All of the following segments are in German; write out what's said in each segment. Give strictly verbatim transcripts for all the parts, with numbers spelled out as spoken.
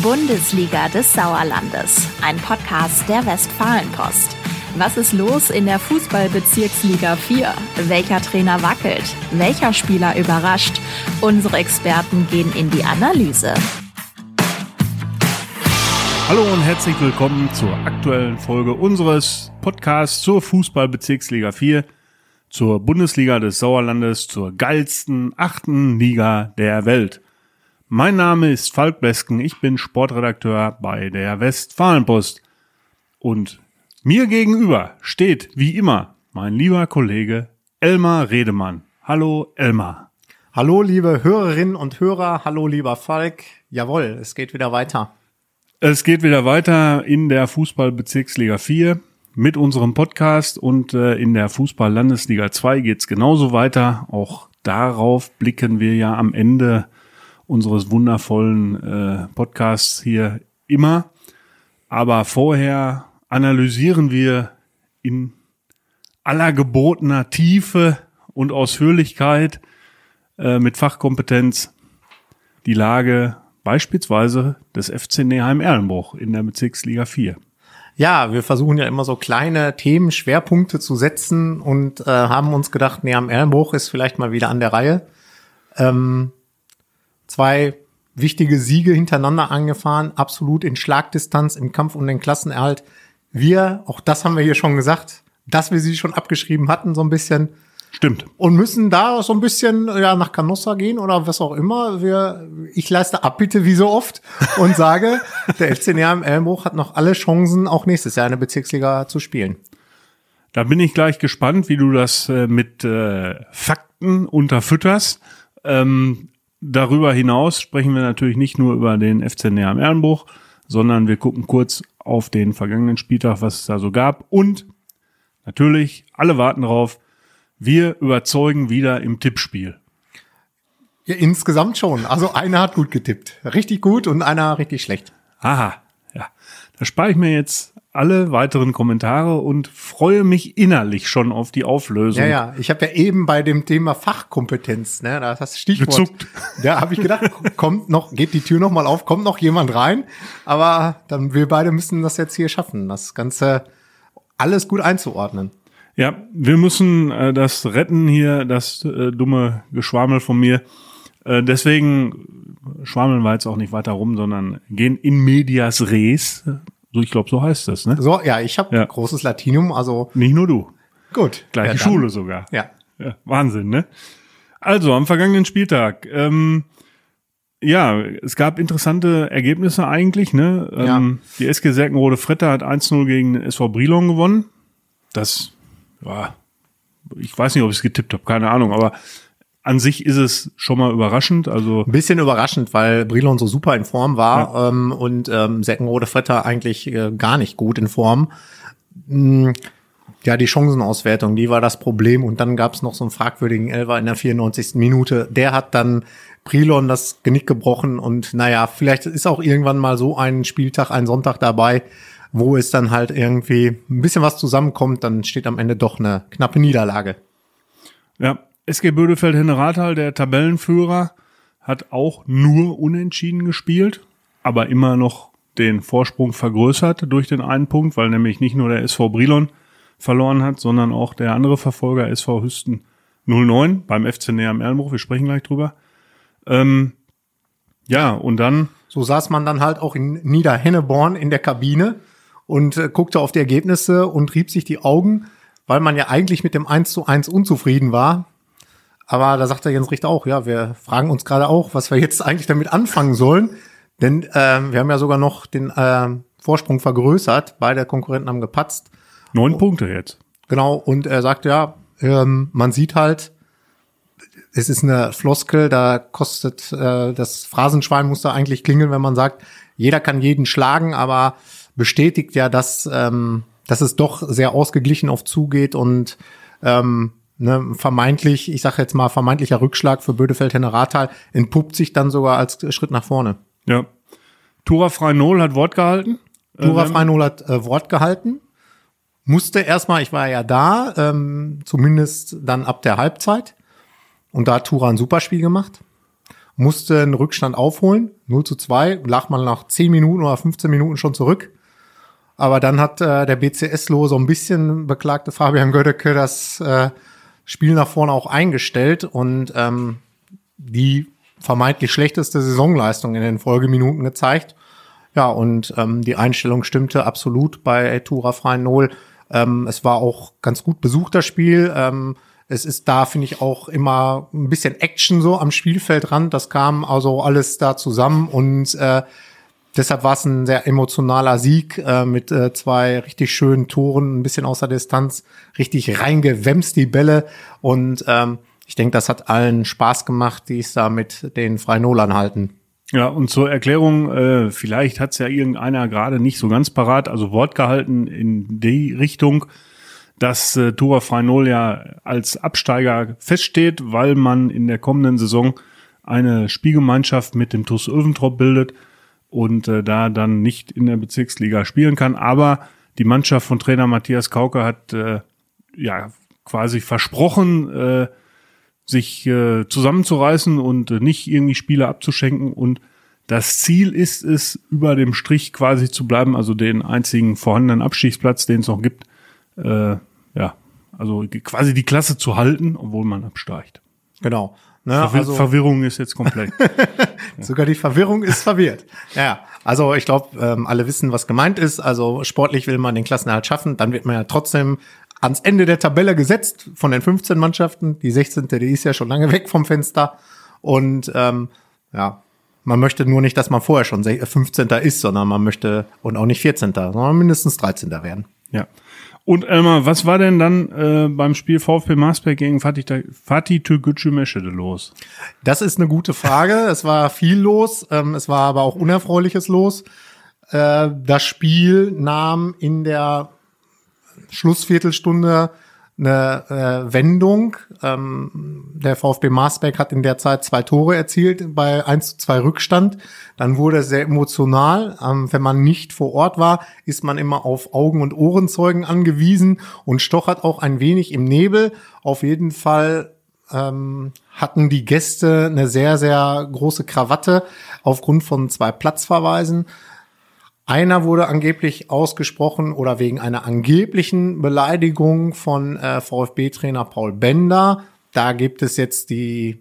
Bundesliga des Sauerlandes, ein Podcast der Westfalenpost. Was ist los in der Fußball-Bezirksliga vier? Welcher Trainer wackelt? Welcher Spieler überrascht? Unsere Experten gehen in die Analyse. Hallo und herzlich willkommen zur aktuellen Folge unseres Podcasts zur Fußball-Bezirksliga vier, zur Bundesliga des Sauerlandes, zur geilsten achten Liga der Welt. Mein Name ist Falk Besken, ich bin Sportredakteur bei der Westfalenpost und mir gegenüber steht wie immer mein lieber Kollege Elmar Redemann. Hallo Elmar. Hallo liebe Hörerinnen und Hörer, hallo lieber Falk. Jawohl, es geht wieder weiter. Es geht wieder weiter in der Fußball-Bezirksliga vier mit unserem Podcast und äh, in der Fußball-Landesliga zwei geht's genauso weiter. Auch darauf blicken wir ja am Ende unseres wundervollen äh, Podcasts hier immer. Aber vorher analysieren wir in aller gebotener Tiefe und Ausführlichkeit äh, mit Fachkompetenz die Lage beispielsweise des F C Neheim-Erlenbruch in der Bezirksliga vier. Ja, wir versuchen ja immer so kleine Themen, Schwerpunkte zu setzen und äh, haben uns gedacht, Neheim-Erlenbruch ist vielleicht mal wieder an der Reihe. Ähm, zwei wichtige Siege hintereinander angefahren, absolut in Schlagdistanz im Kampf um den Klassenerhalt. Wir, auch das haben wir hier schon gesagt, dass wir sie schon abgeschrieben hatten, so ein bisschen. Stimmt. Und müssen da so ein bisschen ja nach Canossa gehen oder was auch immer. Wir, ich leiste Abbitte wie so oft und sage, der F C Neheim-Erlenbruch hat noch alle Chancen, auch nächstes Jahr in der Bezirksliga zu spielen. Da bin ich gleich gespannt, wie du das äh, mit äh, Fakten unterfütterst. Ähm, darüber hinaus sprechen wir natürlich nicht nur über den F C Neheim-Erlenbruch, sondern wir gucken kurz auf den vergangenen Spieltag, was es da so gab. Und natürlich, alle warten drauf, wir überzeugen wieder im Tippspiel. Ja, insgesamt schon. Also einer hat gut getippt. Richtig gut und einer richtig schlecht. Aha, ja. Da spare ich mir jetzt alle weiteren Kommentare und freue mich innerlich schon auf die Auflösung. Ja, ja. Ich habe ja eben bei dem Thema Fachkompetenz, ne, da ist das Stichwort. Gezuckt. Da habe ich gedacht, kommt noch, geht die Tür noch mal auf, kommt noch jemand rein. Aber dann wir beide müssen das jetzt hier schaffen, das Ganze alles gut einzuordnen. Ja, wir müssen äh, das retten hier, das äh, dumme Geschwamel von mir. Äh, deswegen schwammeln wir jetzt auch nicht weiter rum, sondern gehen in medias res. So, ich glaube, so heißt das, ne? So, ja, ich habe Ja. großes Latinum, also Nicht nur du. gut. Gleiche Ja, dann- Schule sogar. Ja. Ja, Wahnsinn, ne? Also, am vergangenen Spieltag, ähm, ja, es gab interessante Ergebnisse eigentlich, ne? Ähm, die S G Serkenrode-Fretter hat eins null gegen den S V Brilon gewonnen. Das, ja, ich weiß nicht, ob ich es getippt habe, keine Ahnung, aber an sich ist es schon mal überraschend, also Ein bisschen überraschend, weil Brilon so super in Form war ähm, und ähm, Serkenrode-Fretter eigentlich äh, gar nicht gut in Form. Mm, Ja, die Chancenauswertung, die war das Problem. Und dann gab es noch so einen fragwürdigen Elfer in der vierundneunzigsten Minute. Der hat dann Brilon das Genick gebrochen. Und naja, vielleicht ist auch irgendwann mal so ein Spieltag, ein Sonntag dabei, wo es dann halt irgendwie ein bisschen was zusammenkommt. Dann steht am Ende doch eine knappe Niederlage. ja, S G Bödefeld-Henne-Rathal, der Tabellenführer, hat auch nur unentschieden gespielt, aber immer noch den Vorsprung vergrößert durch den einen Punkt, weil nämlich nicht nur der S V Brilon verloren hat, sondern auch der andere Verfolger S V Hüsten null neun beim F C Neheim-Erlenbruch. Wir sprechen gleich drüber. Ähm, ja, und dann So saß man dann halt auch in Niederhenneborn in der Kabine und äh, guckte auf die Ergebnisse und rieb sich die Augen, weil man ja eigentlich mit dem eins zu eins unzufrieden war. Aber da sagt der Jens Richter auch, ja, wir fragen uns gerade auch, was wir jetzt eigentlich damit anfangen sollen. Denn ähm, wir haben ja sogar noch den ähm, Vorsprung vergrößert. Beide Konkurrenten haben gepatzt. neun Punkte jetzt. Genau, und er sagt, ja, ähm, man sieht halt, es ist eine Floskel, da kostet, äh, das Phrasenschwein muss da eigentlich klingeln, wenn man sagt, jeder kann jeden schlagen, aber bestätigt ja, dass, ähm, dass es doch sehr ausgeglichen auf zugeht und ähm, ne, vermeintlich, ich sage jetzt mal vermeintlicher Rückschlag für Bödefeld-Henne-Rathal entpuppt sich dann sogar als Schritt nach vorne. Ja. Tura Freinol hat Wort gehalten. Tura Ähm, Freinol hat äh, Wort gehalten. Musste erstmal, ich war ja da, ähm, zumindest dann ab der Halbzeit. Und da hat Tura ein super Spiel gemacht. musste einen Rückstand aufholen, null zu zwei, lag man nach zehn Minuten oder fünfzehn Minuten schon zurück. Aber dann hat äh, der B C S-Lo so ein bisschen, beklagte Fabian Gödecke, das äh, Spiel nach vorne auch eingestellt und ähm, die vermeintlich schlechteste Saisonleistung in den Folgeminuten gezeigt. Ja, und ähm, die Einstellung stimmte absolut bei Tura Freinol. Ähm, es war auch ganz gut besucht, das Spiel. Ähm, es ist da, finde ich, auch immer ein bisschen Action so am Spielfeldrand. Das kam also alles da zusammen und äh, deshalb war es ein sehr emotionaler Sieg äh, mit äh, zwei richtig schönen Toren, ein bisschen außer Distanz, richtig reingewämst die Bälle und ähm, ich denke, das hat allen Spaß gemacht, die es da mit den Freinolern halten. Ja, und zur Erklärung, äh, vielleicht hat's ja irgendeiner gerade nicht so ganz parat, also Wort gehalten in die Richtung, dass äh, Tura Freinol ja als Absteiger feststeht, weil man in der kommenden Saison eine Spielgemeinschaft mit dem T U S Öventrop bildet und äh, da dann nicht in der Bezirksliga spielen kann. Aber die Mannschaft von Trainer Matthias Kauke hat äh, ja quasi versprochen, äh, sich äh, zusammenzureißen und äh, nicht irgendwie Spiele abzuschenken. Und das Ziel ist es, über dem Strich quasi zu bleiben, also den einzigen vorhandenen Abstiegsplatz, den es noch gibt, äh, ja, also quasi die Klasse zu halten, obwohl man absteigt. Genau. Ne, Verwir- also, Verwirrung ist jetzt komplett. Sogar die Verwirrung ist verwirrt. Ja, also ich glaube, ähm, alle wissen, was gemeint ist. Also sportlich will man den Klassenerhalt schaffen, dann wird man ja trotzdem ans Ende der Tabelle gesetzt von den fünfzehn Mannschaften. Die sechzehnte, die ist ja schon lange weg vom Fenster. Und ähm, ja, man möchte nur nicht, dass man vorher schon fünfzehnter ist, sondern man möchte, und auch nicht vierzehnter, sondern mindestens dreizehnter werden. Ja. Und Elmar, was war denn dann äh, beim Spiel VfB Marsberg gegen Fatih, Fatih Türkgücü Meschede los? Das ist eine gute Frage. Es war viel los, ähm, es war aber auch Unerfreuliches los. Äh, das Spiel nahm in der Schlussviertelstunde eine äh, Wendung. Ähm, der VfB Marsberg hat in der Zeit zwei Tore erzielt bei eins zu zwei Rückstand. Dann wurde es sehr emotional. Ähm, wenn man nicht vor Ort war, ist man immer auf Augen- und Ohrenzeugen angewiesen und stochert auch ein wenig im Nebel. Auf jeden Fall ähm, hatten die Gäste eine sehr, sehr große Krawatte aufgrund von zwei Platzverweisen. Einer wurde angeblich ausgesprochen oder wegen einer angeblichen Beleidigung von äh, VfB-Trainer Paul Bender. Da gibt es jetzt die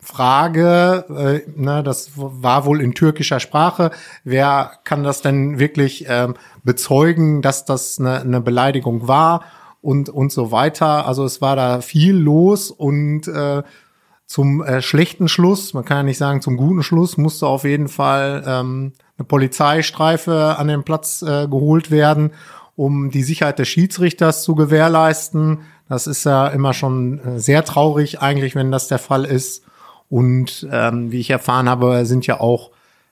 Frage, äh, ne, das war wohl in türkischer Sprache. Wer kann das denn wirklich äh, bezeugen, dass das eine, eine Beleidigung war und und so weiter? Also es war da viel los und äh, zum äh, schlechten Schluss, man kann ja nicht sagen zum guten Schluss, musste auf jeden Fall ähm, eine Polizeistreife an den Platz äh, geholt werden, um die Sicherheit des Schiedsrichters zu gewährleisten. Das ist ja immer schon äh, sehr traurig eigentlich, wenn das der Fall ist. Und ähm, wie ich erfahren habe, sind ja auch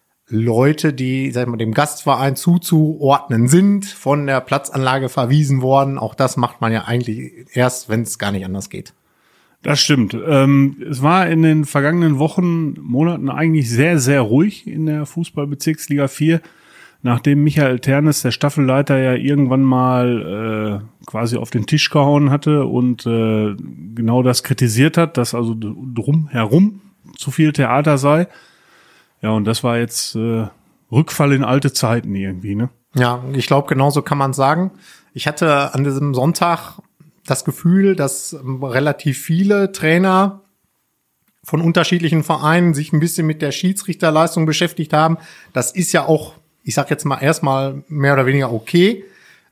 Leute, die, sag ich mal, dem Gastverein zuzuordnen sind, von der Platzanlage verwiesen worden. Auch das macht man ja eigentlich erst, wenn es gar nicht anders geht. Das stimmt. Ähm, es war in den vergangenen Wochen, Monaten eigentlich sehr, sehr ruhig in der Fußball-Bezirksliga vier, nachdem Michael Ternes, der Staffelleiter, ja irgendwann mal äh, quasi auf den Tisch gehauen hatte und äh, genau das kritisiert hat, dass also drumherum zu viel Theater sei. Ja, und das war jetzt äh, Rückfall in alte Zeiten irgendwie, ne? Ja, ich glaube, genauso kann man sagen. Ich hatte an diesem Sonntag das Gefühl, dass relativ viele Trainer von unterschiedlichen Vereinen sich ein bisschen mit der Schiedsrichterleistung beschäftigt haben. Das ist ja auch, ich sag jetzt mal erstmal mehr oder weniger okay.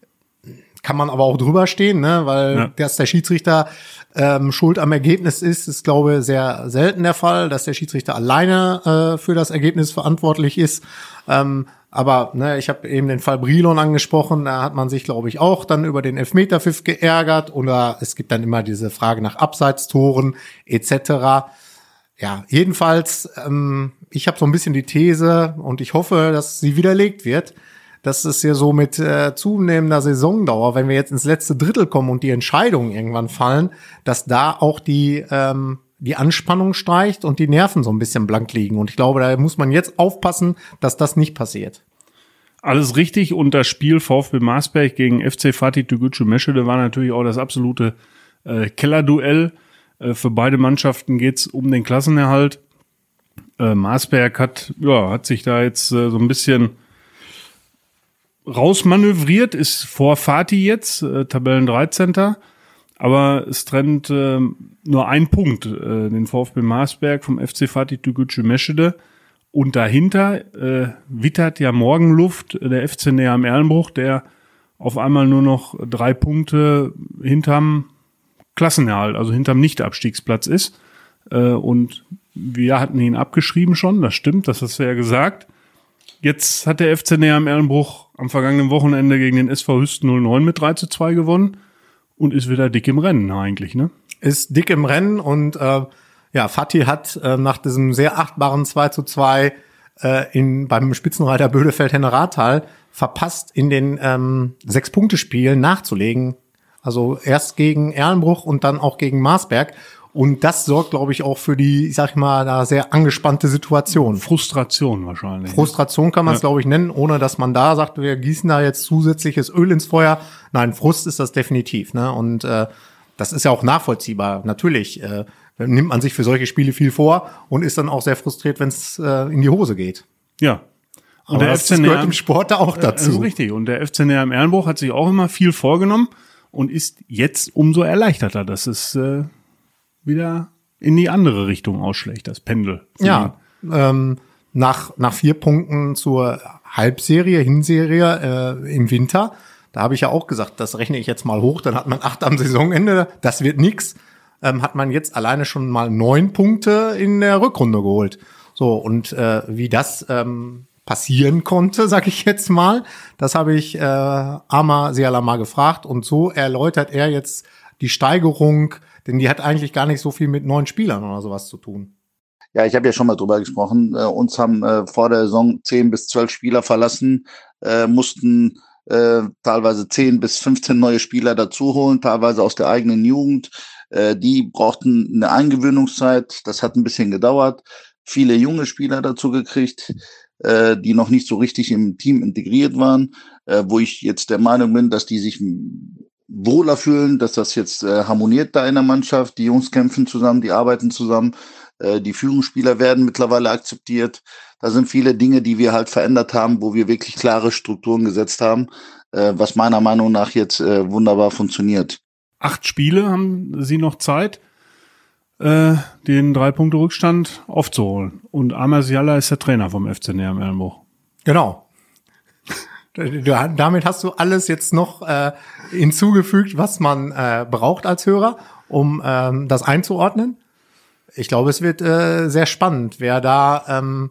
Kann man aber auch drüber stehen, ne? Weil ja. dass der Schiedsrichter ähm, schuld am Ergebnis ist, ist, glaube ich, sehr selten der Fall, dass der Schiedsrichter alleine äh, für das Ergebnis verantwortlich ist. Ähm, aber ne, ich habe eben den Fall Brilon angesprochen, da hat man sich, glaube ich, auch dann über den Elfmeterpfiff geärgert oder es gibt dann immer diese Frage nach Abseitstoren et cetera. Ja, jedenfalls, ähm, ich habe so ein bisschen die These und ich hoffe, dass sie widerlegt wird, dass es hier so mit äh, zunehmender Saisondauer, wenn wir jetzt ins letzte Drittel kommen und die Entscheidungen irgendwann fallen, dass da auch die ähm, die Anspannung steigt und die Nerven so ein bisschen blank liegen. Und ich glaube, da muss man jetzt aufpassen, dass das nicht passiert. Alles richtig. Und das Spiel VfB Marsberg gegen F C Fatih Türkgücü Meschede war natürlich auch das absolute äh, Kellerduell. Äh, für beide Mannschaften geht's um den Klassenerhalt. Äh, Marsberg hat, ja, hat sich da jetzt äh, so ein bisschen rausmanövriert, ist vor Fatih jetzt, äh, Tabellen dreizehnter Aber es trennt äh, nur ein Punkt, äh, den VfB Marsberg vom F C Fatih Tekuschi Meschede. Und dahinter äh, wittert ja Morgenluft der F C Neheim Erlenbruch, der auf einmal nur noch drei Punkte hinterm Klassenerhalt, also hinterm Nicht-Abstiegsplatz ist. Äh, und wir hatten ihn abgeschrieben schon, das stimmt, das hast du ja gesagt. Jetzt hat der F C Neheim Erlenbruch am vergangenen Wochenende gegen den S V Hüsten null neun mit drei zu zwei gewonnen und ist wieder dick im Rennen eigentlich, ne? Ist dick im Rennen und äh, ja, Fatih hat äh, nach diesem sehr achtbaren zwei zu zwei äh, in, beim Spitzenreiter Bödefeld-Henne-Rathal verpasst, in den ähm, Sechs-Punkte-Spielen nachzulegen. Also erst gegen Erlenbruch und dann auch gegen Marsberg. Und das sorgt, glaube ich, auch für die, ich sag mal, da sehr angespannte Situation. Frustration wahrscheinlich. Frustration kann man es, ja. glaube ich, nennen, ohne dass man da sagt, wir gießen da jetzt zusätzliches Öl ins Feuer. Nein, Frust ist das definitiv, ne? Und äh, das ist ja auch nachvollziehbar. Natürlich äh, nimmt man sich für solche Spiele viel vor und ist dann auch sehr frustriert, wenn es äh, in die Hose geht. Ja. Und aber der das F C gehört Neheim, im Sport da auch dazu. Das ist richtig. Und der F C Neheim Erlenbruch hat sich auch immer viel vorgenommen und ist jetzt umso erleichterter, dass es äh, wieder in die andere Richtung ausschlägt, das Pendel. Ja, ähm, nach nach vier Punkten zur Halbserie, Hinserie äh, im Winter, da habe ich ja auch gesagt, das rechne ich jetzt mal hoch, dann hat man acht am Saisonende, das wird nix, ähm, hat man jetzt alleine schon mal neun Punkte in der Rückrunde geholt. So, und äh, wie das ähm, passieren konnte, sag ich jetzt mal, das habe ich äh, Amar Sialama gefragt und so erläutert er jetzt die Steigerung, denn die hat eigentlich gar nicht so viel mit neuen Spielern oder sowas zu tun. Ja, ich habe ja schon mal drüber gesprochen. Äh, uns haben äh, vor der Saison zehn bis zwölf Spieler verlassen, äh, mussten äh, teilweise zehn bis fünfzehn neue Spieler dazu holen, teilweise aus der eigenen Jugend. Äh, die brauchten eine Eingewöhnungszeit, das hat ein bisschen gedauert. Viele junge Spieler dazu gekriegt, äh, die noch nicht so richtig im Team integriert waren, äh, wo ich jetzt der Meinung bin, dass die sich wohler fühlen, dass das jetzt äh, harmoniert da in der Mannschaft. Die Jungs kämpfen zusammen, die arbeiten zusammen. Äh, die Führungsspieler werden mittlerweile akzeptiert. Da sind viele Dinge, die wir halt verändert haben, wo wir wirklich klare Strukturen gesetzt haben, äh, was meiner Meinung nach jetzt äh, wunderbar funktioniert. Acht Spiele haben sie noch Zeit, äh, den Drei-Punkte-Rückstand aufzuholen. Und Amar Sialama ist der Trainer vom F C Neheim Erlenbruch. Genau. Du, damit hast du alles jetzt noch äh, hinzugefügt, was man äh, braucht als Hörer, um ähm, das einzuordnen. Ich glaube, es wird äh, sehr spannend, wer da ähm,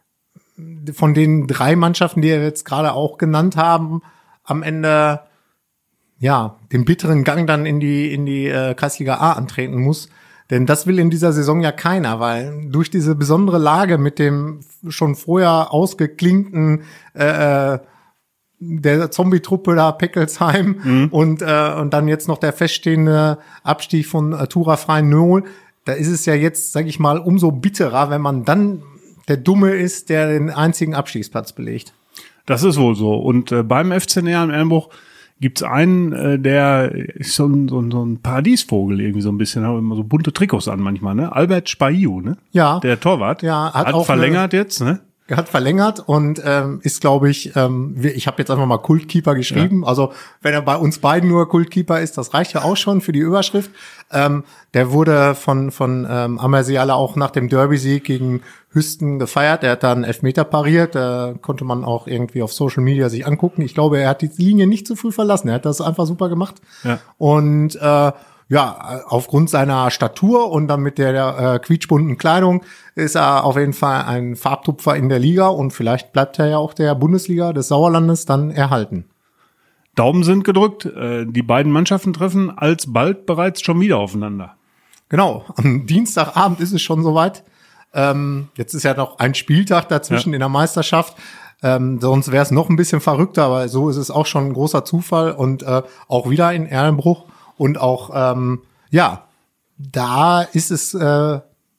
von den drei Mannschaften, die wir jetzt gerade auch genannt haben, am Ende ja den bitteren Gang dann in die in die äh, Kreisliga A antreten muss. Denn das will in dieser Saison ja keiner, weil durch diese besondere Lage mit dem schon vorher ausgeklingten äh, der Zombie-Truppe da, Peckelsheim, mhm. und äh, und dann jetzt noch der feststehende Abstieg von äh, Tura Freien-Nöhl. Da ist es ja jetzt, sag ich mal, umso bitterer, wenn man dann der Dumme ist, der den einzigen Abstiegsplatz belegt. Das ist wohl so. Und äh, beim F C Neheim Erlenbruch gibt's einen, äh, der ist so ein, so, ein, so ein Paradiesvogel irgendwie so ein bisschen, hat immer so bunte Trikots an manchmal, ne? Albert Spaiu, ne? Ja. Der Torwart. Ja, hat, hat auch verlängert eine, jetzt, ne? Hat verlängert und ähm, ist, glaube ich, ähm, ich habe jetzt einfach mal Kultkeeper geschrieben. Ja. Also wenn er bei uns beiden nur Kultkeeper ist, das reicht ja auch schon für die Überschrift. Ähm, der wurde von von ähm, Amar Sialama auch nach dem Derby-Sieg gegen Hüsten gefeiert. Er hat da einen Elfmeter pariert. Da konnte man auch irgendwie auf Social Media sich angucken. Ich glaube, er hat die Linie nicht zu früh verlassen. Er hat das einfach super gemacht. Ja. Und äh, ja, aufgrund seiner Statur und dann mit der äh, quietschbunten Kleidung ist er auf jeden Fall ein Farbtupfer in der Liga und vielleicht bleibt er ja auch der Bundesliga des Sauerlandes dann erhalten. Daumen sind gedrückt. Äh, die beiden Mannschaften treffen alsbald bereits schon wieder aufeinander. Genau, am Dienstagabend ist es schon soweit. Ähm, jetzt ist ja noch ein Spieltag dazwischen ja. in der Meisterschaft. Ähm, sonst wäre es noch ein bisschen verrückter, aber so ist es auch schon ein großer Zufall und äh, auch wieder in Erlenbruch. Und auch, ähm, ja, da ist es äh,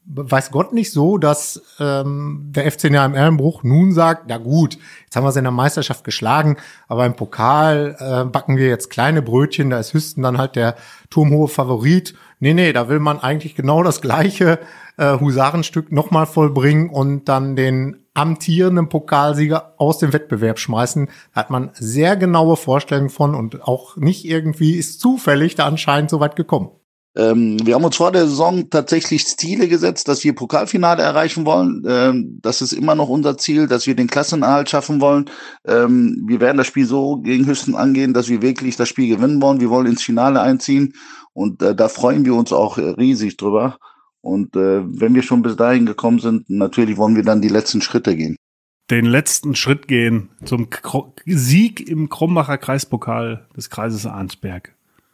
weiß Gott nicht so, dass ähm, der F C Neheim-Erlenbruch nun sagt, na gut, jetzt haben wir sie in der Meisterschaft geschlagen, aber im Pokal äh, backen wir jetzt kleine Brötchen, da ist Hüsten dann halt der turmhohe Favorit. Nee, nee, da will man eigentlich genau das gleiche äh, Husarenstück nochmal vollbringen und dann den amtierenden Pokalsieger aus dem Wettbewerb schmeißen. Da hat man sehr genaue Vorstellungen von und auch nicht irgendwie ist zufällig da anscheinend so weit gekommen. Ähm, wir haben uns vor der Saison tatsächlich Ziele gesetzt, dass wir Pokalfinale erreichen wollen. Ähm, das ist immer noch unser Ziel, dass wir den Klassenerhalt schaffen wollen. Ähm, wir werden das Spiel so gegen Hüsten angehen, dass wir wirklich das Spiel gewinnen wollen. Wir wollen ins Finale einziehen und äh, da freuen wir uns auch äh, riesig drüber. Und äh, wenn wir schon bis dahin gekommen sind, natürlich wollen wir dann die letzten Schritte gehen. Den letzten Schritt gehen zum Kro- Sieg im Krombacher Kreispokal des Kreises Arnsberg.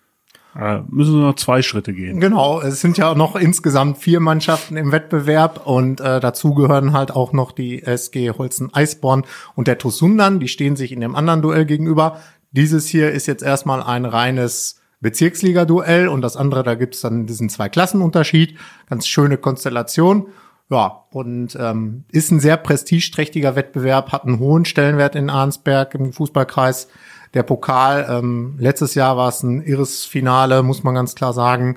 Äh, müssen nur noch zwei Schritte gehen. Genau, es sind ja noch insgesamt vier Mannschaften im Wettbewerb und äh, dazu gehören halt auch noch die S G Holzen-Eisborn und der T U S Sundern. Die stehen sich in dem anderen Duell gegenüber. Dieses hier ist jetzt erstmal ein reines Bezirksliga-Duell und das andere, da gibt's dann diesen Zwei-Klassen-Unterschied. Ganz schöne Konstellation. Ja, und ähm, ist ein sehr prestigeträchtiger Wettbewerb, hat einen hohen Stellenwert in Arnsberg im Fußballkreis. Der Pokal, ähm, letztes Jahr war es ein irres Finale, muss man ganz klar sagen.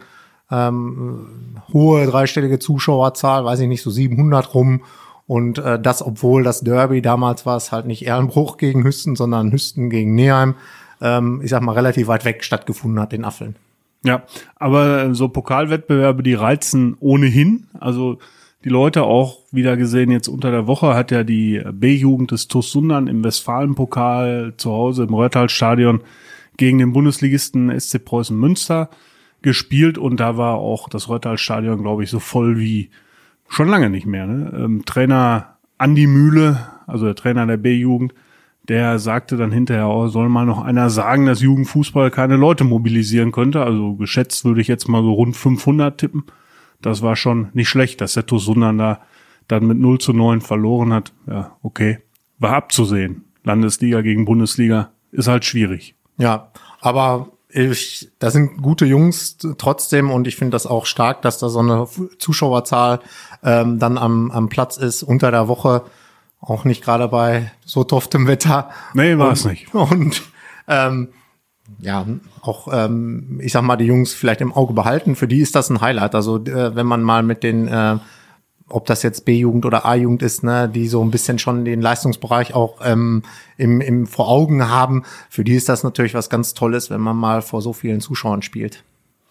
Ähm, hohe dreistellige Zuschauerzahl, weiß ich nicht, so siebenhundert rum. Und äh, das, obwohl das Derby, damals war es halt nicht Erlenbruch gegen Hüsten, sondern Hüsten gegen Neheim, ähm, ich sag mal, relativ weit weg stattgefunden hat, in Affeln. Ja, aber so Pokalwettbewerbe, die reizen ohnehin. Also die Leute auch wieder gesehen, jetzt unter der Woche hat ja die B-Jugend des T U S Sundern im Westfalenpokal zu Hause im Röhrtal-Stadion gegen den Bundesligisten S C Preußen Münster gespielt und da war auch das Röhrtal-Stadion, glaube ich, so voll wie schon lange nicht mehr. Ne? Ähm, Trainer Andi Mühle, also der Trainer der B-Jugend, der sagte dann hinterher, oh, soll mal noch einer sagen, dass Jugendfußball keine Leute mobilisieren könnte. Also geschätzt würde ich jetzt mal so rund fünfhundert tippen. Das war schon nicht schlecht, dass der T U S Sundern da dann mit null zu neun verloren hat. Ja, okay. War abzusehen. Landesliga gegen Bundesliga ist halt schwierig. Ja, aber ich, da sind gute Jungs trotzdem und ich finde das auch stark, dass da so eine Zuschauerzahl ähm, dann am, am Platz ist unter der Woche. Auch nicht gerade bei so toftem Wetter. Nee, war es nicht. Und ähm, ja, auch, ähm, ich sag mal, die Jungs vielleicht im Auge behalten. Für die ist das ein Highlight. Also äh, wenn man mal mit den, äh, ob das jetzt B-Jugend oder A-Jugend ist, ne, die so ein bisschen schon den Leistungsbereich auch ähm, im, im vor Augen haben, für die ist das natürlich was ganz Tolles, wenn man mal vor so vielen Zuschauern spielt.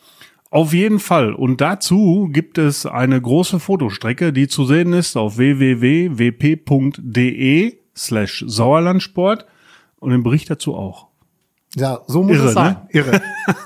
Auf jeden Fall. Und dazu gibt es eine große Fotostrecke, die zu sehen ist auf w w w punkt w p punkt d e slash Sauerlandsport und den Bericht dazu auch. Ja, so muss Irre, es sein. Ne? Irre.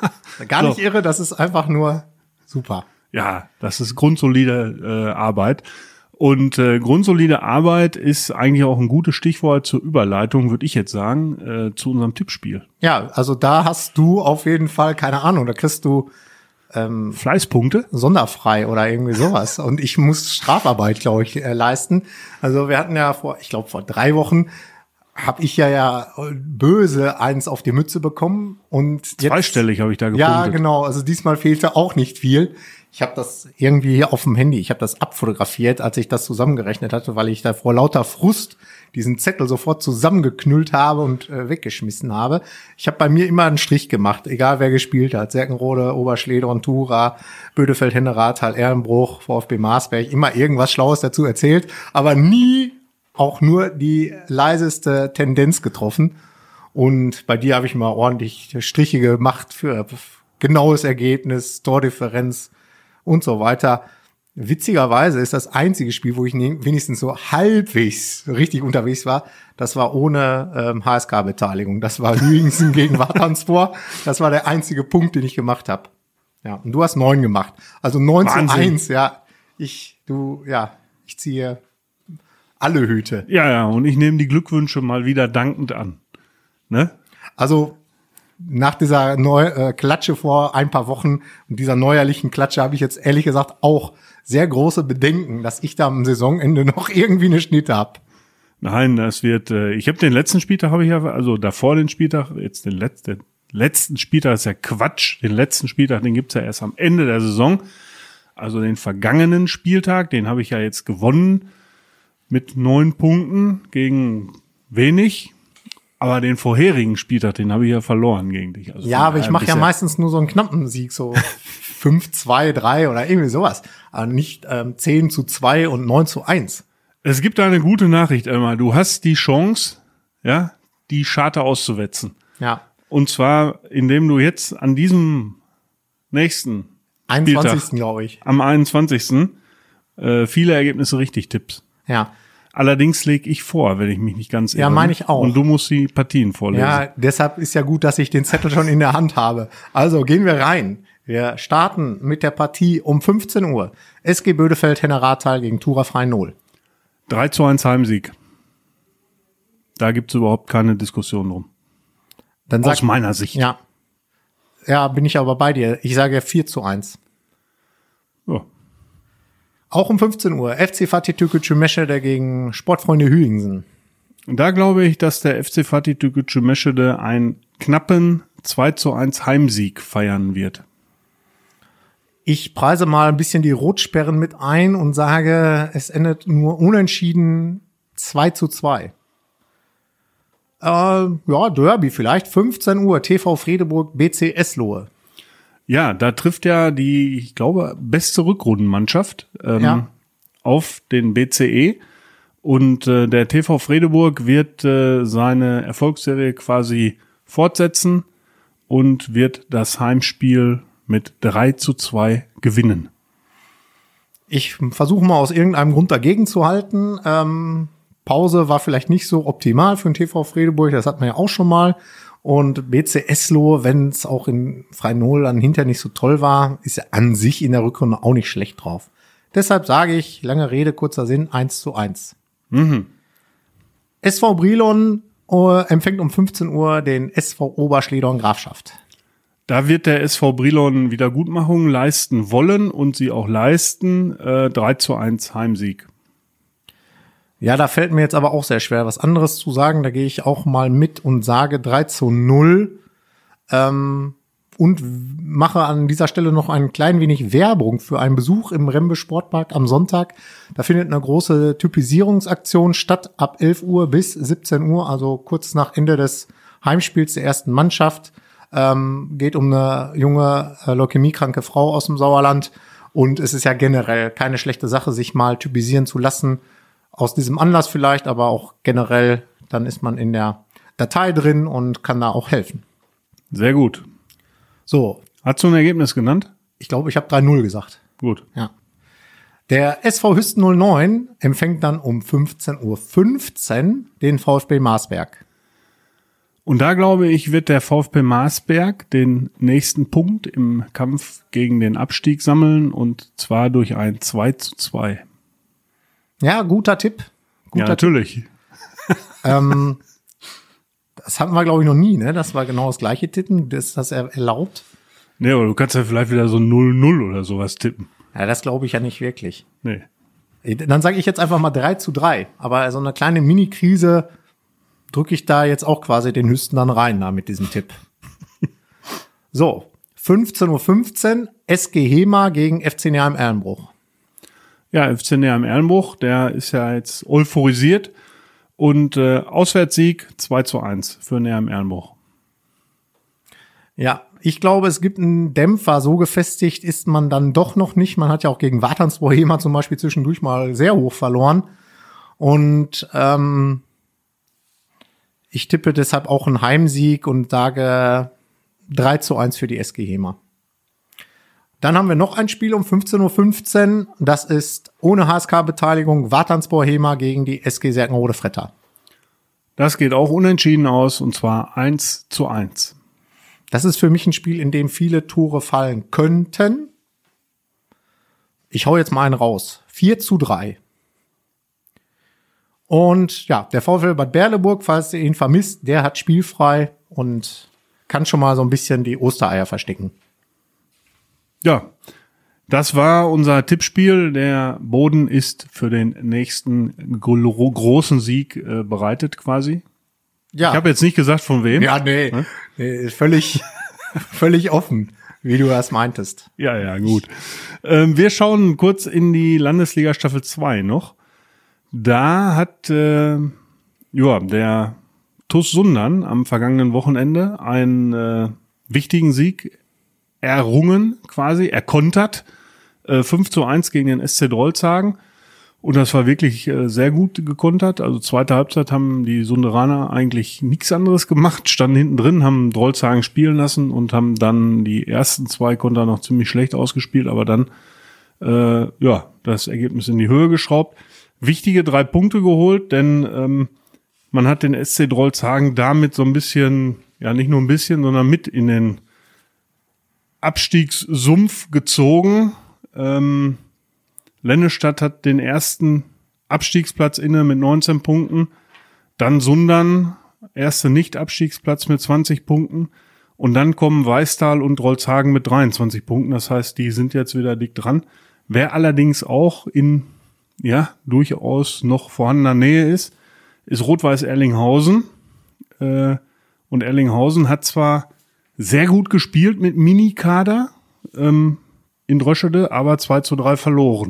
Gar nicht So. irre, das ist einfach nur super. Ja, das ist grundsolide äh, Arbeit. Und äh, grundsolide Arbeit ist eigentlich auch ein gutes Stichwort zur Überleitung, würde ich jetzt sagen, äh, zu unserem Tippspiel. Ja, also da hast du auf jeden Fall, keine Ahnung, da kriegst du ähm, Fleißpunkte? sonderfrei oder irgendwie sowas. Und ich muss Strafarbeit, glaube ich, äh, leisten. Also wir hatten ja vor, ich glaube vor drei Wochen, habe ich ja ja böse eins auf die Mütze bekommen. Und jetzt, Zweistellig habe ich da gepunktet. ja, genau. Also diesmal fehlte auch nicht viel. Ich habe das irgendwie hier auf dem Handy, ich habe das abfotografiert, als ich das zusammengerechnet hatte, weil ich da vor lauter Frust diesen Zettel sofort zusammengeknüllt habe und äh, weggeschmissen habe. Ich habe bei mir immer einen Strich gemacht, egal wer gespielt hat. Serkenrode, Oberschledorn, Thura, Bödefeld, Henne, Rathal, Erlenbruch, VfB Marsberg, immer irgendwas Schlaues dazu erzählt, aber nie auch nur die leiseste Tendenz getroffen. Und bei dir habe ich mal ordentlich Striche gemacht für genaues Ergebnis, Tordifferenz und so weiter. Witzigerweise ist das einzige Spiel, wo ich wenigstens so halbwegs richtig unterwegs war, das war ohne ähm, H S K-Beteiligung. Das war Lüingsen gegen Wartanspor. Das war der einzige Punkt, den ich gemacht habe. Ja, und du hast neun gemacht. Also neun zu eins, ja. Ich, du, ja, ich ziehe alle Hüte. Ja, ja, und ich nehme die Glückwünsche mal wieder dankend an. Ne? Also nach dieser Neu äh, Klatsche vor ein paar Wochen und dieser neuerlichen Klatsche habe ich jetzt ehrlich gesagt auch sehr große Bedenken, dass ich da am Saisonende noch irgendwie eine Schnitte habe. Nein, das wird, äh, ich habe den letzten Spieltag, habe ich ja, also davor den Spieltag, jetzt den letzten, letzten Spieltag ist ja Quatsch, den letzten Spieltag, den gibt's ja erst am Ende der Saison. Also den vergangenen Spieltag, den habe ich ja jetzt gewonnen mit neun Punkten gegen wenig. Aber den vorherigen Spieltag, den habe ich ja verloren gegen dich. Also ja, aber ich mache ja meistens nur so einen knappen Sieg, so fünf, zwei, drei oder irgendwie sowas. Aber nicht ähm, zehn zu zwei und neun zu eins. Es gibt da eine gute Nachricht, Elmar. Du hast die Chance, ja, die Scharte auszuwetzen. Ja. Und zwar, indem du jetzt an diesem nächsten einundzwanzigsten glaube ich. Am einundzwanzigsten Äh, viele Ergebnisse richtig tippst. Ja. Allerdings lege ich vor, wenn ich mich nicht ganz irre. Ja, meine ich auch. Und du musst die Partien vorlesen. Ja, deshalb ist ja gut, dass ich den Zettel schon in der Hand habe. Also gehen wir rein. Wir starten mit der Partie um fünfzehn Uhr. S G Bödefeld-Henne-Rathal gegen Tura Freien-Null. drei zu eins Heimsieg. Da gibt's überhaupt keine Diskussion drum. Dann sag, Aus meiner Sicht. Ja. Ja, bin ich aber bei dir. Ich sage vier zu eins. Ja. Auch um fünfzehn Uhr. F C Fatih Türkgücü Meschede gegen Sportfreunde Hüingsen. Und da glaube ich, dass der F C Fatih Türkgücü Meschede einen knappen zwei zu eins Heimsieg feiern wird. Ich preise mal ein bisschen die Rotsperren mit ein und sage, es endet nur unentschieden zwei zu zwei. Äh, ja, Derby vielleicht. fünfzehn Uhr. T V Fredeburg, B C Eslohe. Ja, da trifft ja die, ich glaube, beste Rückrundenmannschaft ähm, Ja. auf den B C E. Und äh, der T V Fredeburg wird äh, seine Erfolgsserie quasi fortsetzen und wird das Heimspiel mit drei zu zwei gewinnen. Ich versuche mal aus irgendeinem Grund dagegen zu halten. Ähm, Pause war vielleicht nicht so optimal für den T V Fredeburg, das hat man ja auch schon mal. Und B C Eslohe, wenn es auch in Freien-Null dann hinterher nicht so toll war, ist er an sich in der Rückrunde auch nicht schlecht drauf. Deshalb sage ich, lange Rede, kurzer Sinn, eins zu eins. Mhm. S V Brilon äh, empfängt um fünfzehn Uhr den S V Oberschledorn Grafschaft. Da wird der S V Brilon Wiedergutmachung leisten wollen und sie auch leisten. Äh, drei zu eins Heimsieg. Ja, da fällt mir jetzt aber auch sehr schwer, was anderes zu sagen. Da gehe ich auch mal mit und sage drei zu null. Ähm, und mache an dieser Stelle noch ein klein wenig Werbung für einen Besuch im Rembe Sportpark am Sonntag. Da findet eine große Typisierungsaktion statt ab elf Uhr bis siebzehn Uhr, also kurz nach Ende des Heimspiels der ersten Mannschaft. Ähm, geht um eine junge äh, leukämiekranke Frau aus dem Sauerland. Und es ist ja generell keine schlechte Sache, sich mal typisieren zu lassen. Aus diesem Anlass vielleicht, aber auch generell, dann ist man in der Datei drin und kann da auch helfen. Sehr gut. So, Hast du ein Ergebnis genannt? ich glaube, ich habe drei null gesagt. Gut. Ja. Der S V Hüsten null neun empfängt dann um fünfzehn Uhr fünfzehn den VfB Marsberg. Und da glaube ich, wird der VfB Marsberg den nächsten Punkt im Kampf gegen den Abstieg sammeln und zwar durch ein zwei zu zwei. Ja, guter Tipp. Guter Ja, natürlich. Tipp. Ähm, das hatten wir, glaube ich, noch nie, ne? Das war genau das gleiche Tippen. Das ist das er- erlaubt. Nee, aber du kannst ja vielleicht wieder so null null oder sowas tippen. Ja, das glaube ich ja nicht wirklich. Nee. Dann sage ich jetzt einfach mal drei zu drei. Aber so eine kleine Mini-Krise drücke ich da jetzt auch quasi den Hüsten dann rein, da mit diesem Tipp. So, fünfzehn Uhr fünfzehn, S G Hema gegen F C Neheim Erlenbruch. Ja, F C Neheim Erlenbruch, der ist ja jetzt euphorisiert und äh, Auswärtssieg zwei zu eins für Neheim Erlenbruch. Ja, ich glaube, es gibt einen Dämpfer. So gefestigt ist man dann doch noch nicht. Man hat ja auch gegen Wartansbruch Hema zum Beispiel zwischendurch mal sehr hoch verloren. Und ähm, ich tippe deshalb auch einen Heimsieg und sage drei zu eins für die S G Hema. Dann haben wir noch ein Spiel um fünfzehn Uhr fünfzehn. Das ist ohne H S K-Beteiligung Wartansbruch Hema gegen die S G Serkenrode Fretter. Das geht auch unentschieden aus und zwar eins zu eins. Das ist für mich ein Spiel, in dem viele Tore fallen könnten. Ich hau jetzt mal einen raus. vier zu drei. Und ja, der VfL Bad Berleburg, falls ihr ihn vermisst, der hat spielfrei und kann schon mal so ein bisschen die Ostereier verstecken. Ja, das war unser Tippspiel. Der Boden ist für den nächsten gro- großen Sieg äh, bereitet quasi. Ja, Ich habe jetzt nicht gesagt, von wem. ja nee, nee, ist völlig, völlig offen. Wie du das meintest. Ja, ja, gut. Ähm, wir schauen kurz in die Landesliga Staffel zwei noch. Da hat äh, ja, der T U S Sundern am vergangenen Wochenende einen äh, wichtigen Sieg errungen, quasi, erkontert. Äh, fünf zu eins gegen den S C Drolshagen. Und das war wirklich äh, sehr gut gekontert. Also zweite Halbzeit haben die Sunderaner eigentlich nichts anderes gemacht, standen hinten drin, haben Drolshagen spielen lassen und haben dann die ersten zwei Konter noch ziemlich schlecht ausgespielt, aber dann äh, ja das Ergebnis in die Höhe geschraubt. Wichtige drei Punkte geholt, denn ähm, man hat den S C Drolshagen damit so ein bisschen, ja nicht nur ein bisschen, sondern mit in den Abstiegssumpf gezogen. Ähm, Lennestadt hat den ersten Abstiegsplatz inne mit neunzehn Punkten. Dann Sundern, erste Nicht-Abstiegsplatz mit zwanzig Punkten. Und dann kommen Weistal und Drolshagen mit dreiundzwanzig Punkten. Das heißt, die sind jetzt wieder dick dran. Wer allerdings auch in, ja, durchaus noch vorhandener Nähe ist, ist Rot-Weiß Erlinghausen. Äh, und Erlinghausen hat zwar sehr gut gespielt mit Minikader ähm, in Dröschede, aber zwei zu drei verloren.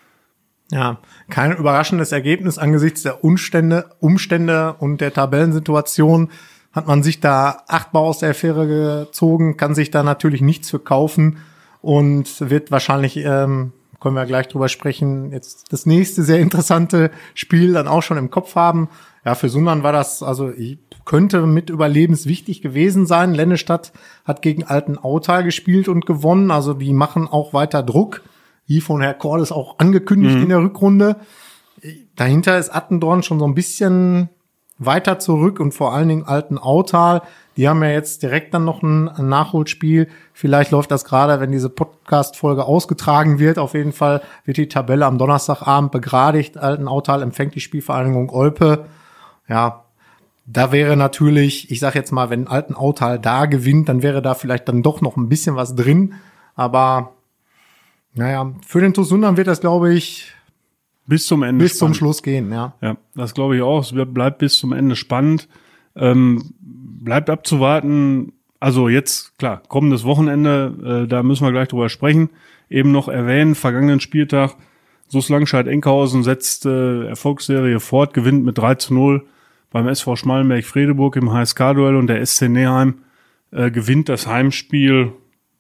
Ja, kein überraschendes Ergebnis angesichts der Umstände, Umstände und der Tabellensituation hat man sich da achtbar aus der Affäre gezogen, kann sich da natürlich nichts für kaufen und wird wahrscheinlich, ähm, können wir gleich drüber sprechen, jetzt das nächste sehr interessante Spiel dann auch schon im Kopf haben. Ja, für Sundern war das, also könnte mit überlebenswichtig gewesen sein. Lennestadt hat gegen Altenautal gespielt und gewonnen, also die machen auch weiter Druck. Wie von Herr Cordes auch angekündigt mhm. in der Rückrunde. Dahinter ist Attendorn schon so ein bisschen weiter zurück und vor allen Dingen Altenautal. Die haben ja jetzt direkt dann noch ein, ein Nachholspiel. Vielleicht läuft das gerade, wenn diese Podcast-Folge ausgetragen wird. Auf jeden Fall wird die Tabelle am Donnerstagabend begradigt. Altenautal empfängt die Spielvereinigung Olpe. Ja, da wäre natürlich, ich sag jetzt mal, wenn Altenautal da gewinnt, dann wäre da vielleicht dann doch noch ein bisschen was drin. Aber naja, für den T U S Sundern wird das, glaube ich, bis zum Ende bis spannend. zum Schluss gehen, ja. Ja, das glaube ich auch. Es wird, bleibt bis zum Ende spannend. Ähm, bleibt abzuwarten. Also jetzt, klar, kommendes Wochenende, äh, da müssen wir gleich drüber sprechen. Eben noch erwähnen, vergangenen Spieltag, S U S Langscheid-Enkhausen setzt äh, Erfolgsserie fort, gewinnt mit drei zu null beim S V Schmallenberg-Fredeburg im H S K-Duell und der S C Neheim äh, gewinnt das Heimspiel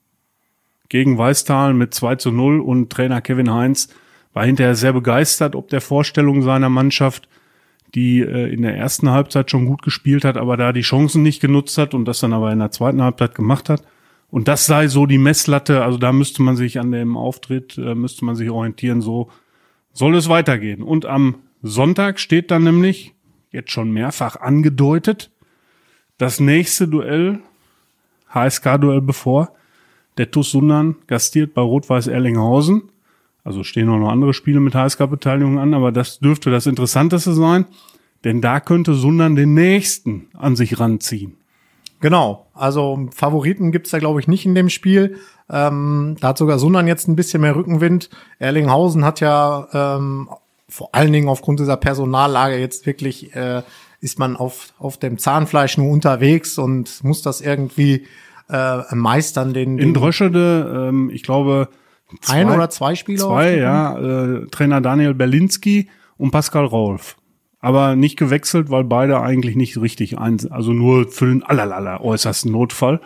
gegen Weistal mit zwei zu null und Trainer Kevin Heinz war hinterher sehr begeistert ob der Vorstellung seiner Mannschaft, die äh, in der ersten Halbzeit schon gut gespielt hat, aber da die Chancen nicht genutzt hat und das dann aber in der zweiten Halbzeit gemacht hat. Und das sei so die Messlatte, also da müsste man sich an dem Auftritt, äh, müsste man sich orientieren, so soll es weitergehen. Und am Sonntag steht dann nämlich, jetzt schon mehrfach angedeutet, das nächste Duell, H S K-Duell bevor. Der T U S Sundern gastiert bei Rot-Weiß Erlinghausen. Also stehen auch noch andere Spiele mit H S K-Beteiligung an, aber das dürfte das Interessanteste sein, denn da könnte Sundern den nächsten an sich ranziehen. Genau, also Favoriten gibt's da, glaube ich, nicht in dem Spiel. Ähm, da hat sogar Sundern jetzt ein bisschen mehr Rückenwind. Erlinghausen hat ja ähm, vor allen Dingen aufgrund dieser Personallage jetzt wirklich, äh, ist man auf, auf dem Zahnfleisch nur unterwegs und muss das irgendwie äh, meistern. Den, den in Dröschede, ähm, ich glaube, zwei, ein oder zwei Spieler. Zwei, ja. Äh, Trainer Daniel Berlinski und Pascal Rolf. Aber nicht gewechselt, weil beide eigentlich nicht richtig eins, also nur für den allerlaller äußersten Notfall.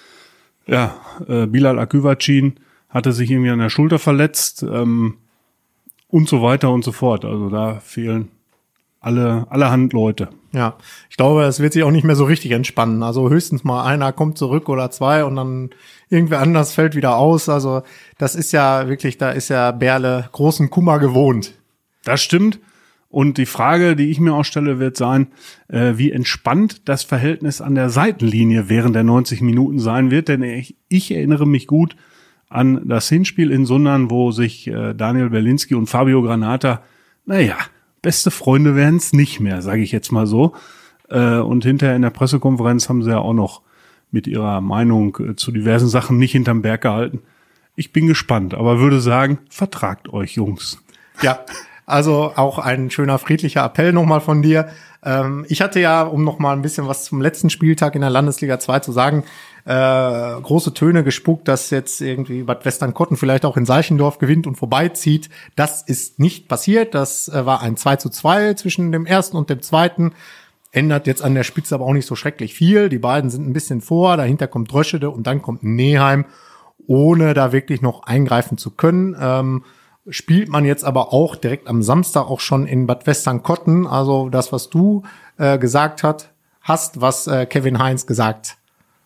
Ja, äh, Bilal Aküvacin hatte sich irgendwie an der Schulter verletzt ähm, und so weiter und so fort. Also da fehlen alle allerhand Leute. Ja, ich glaube, es wird sich auch nicht mehr so richtig entspannen. Also höchstens mal einer kommt zurück oder zwei und dann irgendwer anders fällt wieder aus. Also das ist ja wirklich, da ist ja Berle großen Kummer gewohnt. Das stimmt. Und die Frage, die ich mir auch stelle, wird sein, äh, wie entspannt das Verhältnis an der Seitenlinie während der neunzig Minuten sein wird. Denn ich, ich erinnere mich gut an das Hinspiel in Sundern, wo sich äh, Daniel Berlinski und Fabio Granata, naja, beste Freunde wären es nicht mehr, sage ich jetzt mal so. Äh, und hinterher in der Pressekonferenz haben sie ja auch noch mit ihrer Meinung äh, zu diversen Sachen nicht hinterm Berg gehalten. Ich bin gespannt, aber würde sagen, vertragt euch, Jungs. Ja, also auch ein schöner friedlicher Appell nochmal von dir. Ähm, ich hatte ja, um nochmal ein bisschen was zum letzten Spieltag in der Landesliga zwei zu sagen, äh, große Töne gespuckt, dass jetzt irgendwie Bad Westernkotten vielleicht auch in Seichendorf gewinnt und vorbeizieht. Das ist nicht passiert. Das äh, war ein zwei zu zwei zwischen dem ersten und dem zweiten. Ändert jetzt an der Spitze aber auch nicht so schrecklich viel. Die beiden sind ein bisschen vor, dahinter kommt Dröschede und dann kommt Neheim, ohne da wirklich noch eingreifen zu können. Ähm, spielt man jetzt aber auch direkt am Samstag auch schon in Bad Westernkotten. Also das, was du äh, gesagt hat, hast, was äh, Kevin Heinz gesagt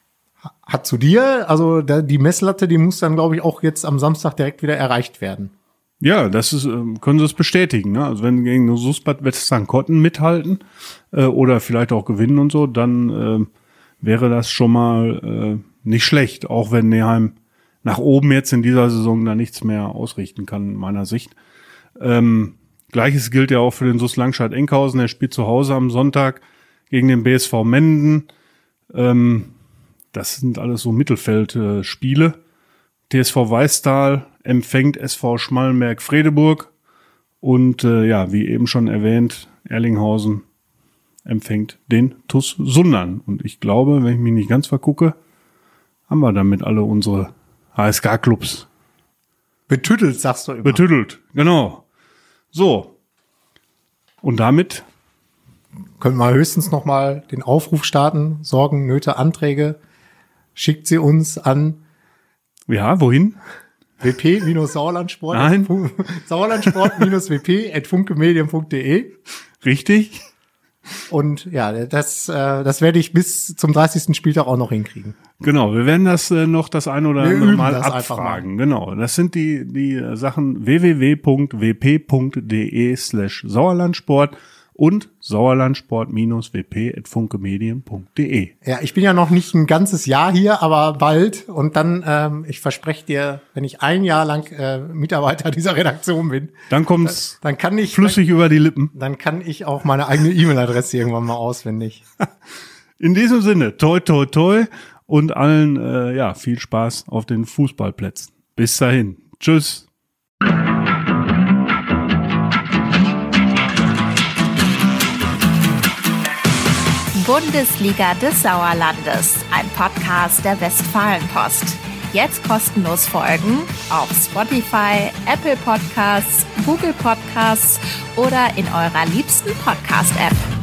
hat zu dir. Also da, die Messlatte, die muss dann, glaube ich, auch jetzt am Samstag direkt wieder erreicht werden. Ja, das ist, können Sie es bestätigen. Ne? Also wenn gegen S U S Bad Westernkotten mithalten äh, oder vielleicht auch gewinnen und so, dann äh, wäre das schon mal äh, nicht schlecht, auch wenn Neheim nach oben jetzt in dieser Saison da nichts mehr ausrichten kann, in meiner Sicht. Ähm, Gleiches gilt ja auch für den S U S Langscheid-Enkhausen. Er spielt zu Hause am Sonntag gegen den B S V Menden. Ähm, das sind alles so Mittelfeldspiele. Äh, T S V Weißtal empfängt S V Schmallenberg-Fredeburg. Und äh, ja, wie eben schon erwähnt, Erlinghausen empfängt den T U S Sundern. Und ich glaube, wenn ich mich nicht ganz vergucke, haben wir damit alle unsere H S K-Clubs betüttelt, sagst du immer. Betüttelt, genau. So. Und damit können wir höchstens noch mal den Aufruf starten. Sorgen, Nöte, Anträge. Schickt sie uns an. Ja, wohin? W P-Sauerlandsport. Nein. Sauerlandsport-W P at funkemedien punkt de. Richtig. Und ja, das, äh, das werde ich bis zum dreißigsten Spieltag auch noch hinkriegen. Genau, wir werden das äh, noch das ein oder wir andere Mal das abfragen. Mal. Genau, das sind die die äh, Sachen w w w punkt w p punkt de slash Sauerlandsport und sauerlandsport Bindestrich w p at funkemedien punkt de. Ja, ich bin ja noch nicht ein ganzes Jahr hier, aber bald. Und dann, ähm, ich verspreche dir, wenn ich ein Jahr lang äh, Mitarbeiter dieser Redaktion bin, dann kommt's dann kann ich flüssig dann, über die Lippen. Dann kann ich auch meine eigene E-Mail-Adresse irgendwann mal auswendig. In diesem Sinne, toi toi toi und allen äh, ja viel Spaß auf den Fußballplätzen. Bis dahin, tschüss. Bundesliga des Sauerlandes, ein Podcast der Westfalenpost. Jetzt kostenlos folgen auf Spotify, Apple Podcasts, Google Podcasts oder in eurer liebsten Podcast-App.